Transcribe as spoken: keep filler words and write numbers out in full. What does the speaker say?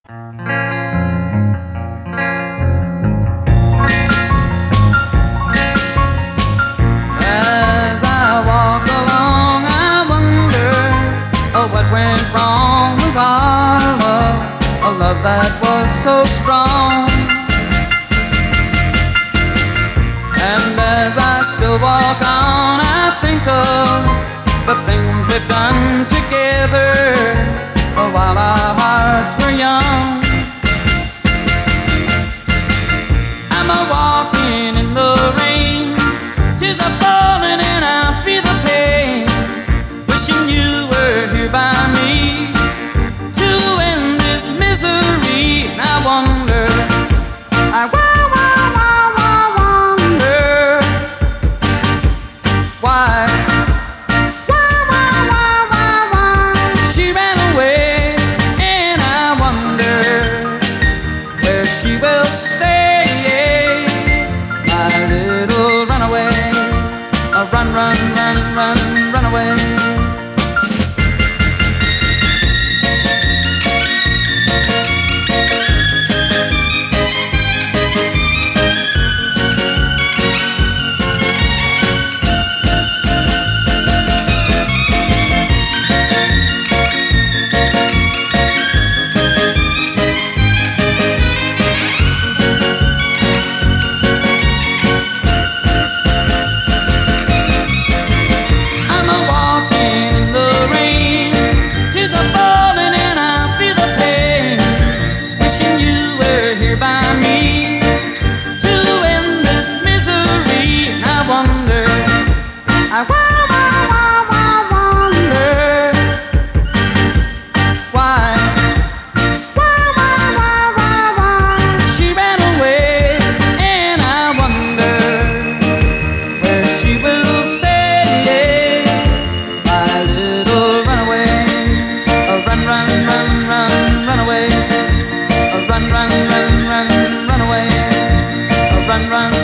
As I walk along, I wonder oh, what went wrong with our love, a love that was so strong. And as I still walk on, I think of the things we've done together oh, while our hearts were young. I'm a walking in the rain, tears are falling and I feel the pain, wishing you were here by me to end this misery. And I wonder, I wow, wow, wow, wow, wonder why, why, why, why, why, why she ran away, and I wonder where she will stay, my little runaway. A run, run, run, run, run away. I wow, wow, wow, wow, wonder why, why, why, why, why, why she ran away, and I wonder where she will stay, my little runaway. A run, run, run, run, run away. A run, run, run, run, run away. A run, run.